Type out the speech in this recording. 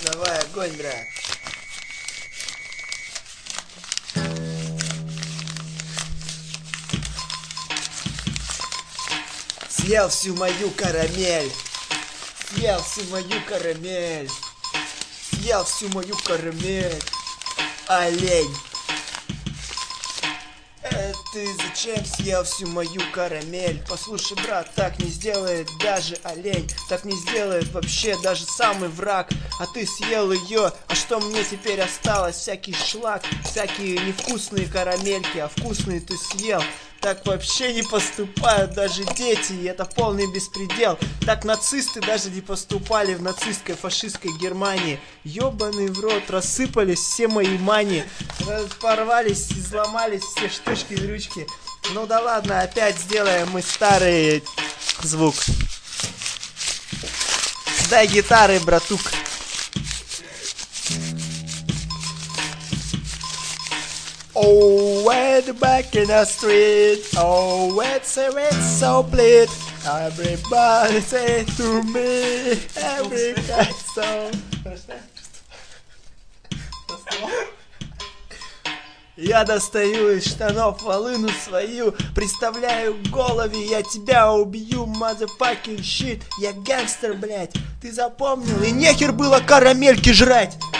Давай, огонь, брат. Съел всю мою карамель. Съел всю мою карамель. Съел всю мою карамель. Олень. Ты зачем съел всю мою карамель? Послушай, брат, так не сделает даже олень. Так не сделает вообще даже самый враг. А ты съел ее, а что мне теперь осталось? Всякий шлак, всякие невкусные карамельки. А вкусные ты съел. Так вообще не поступают даже дети, и это полный беспредел. Так нацисты даже не поступали в нацистской фашистской Германии. Ёбаный в рот, рассыпались все мои мани. Порвались, изломались все штучки-дрючки. Ну да ладно, опять сделаем мы старый звук. Дай гитары, братук. Oh, way back in the street. Oh, it's so bleed. Everybody say to me, every guy so. Я достаю из штанов волыну свою, представляю в голове, я тебя убью, motherfucking shit. Я гангстер, блять, ты запомнил? И нехер было карамельки жрать.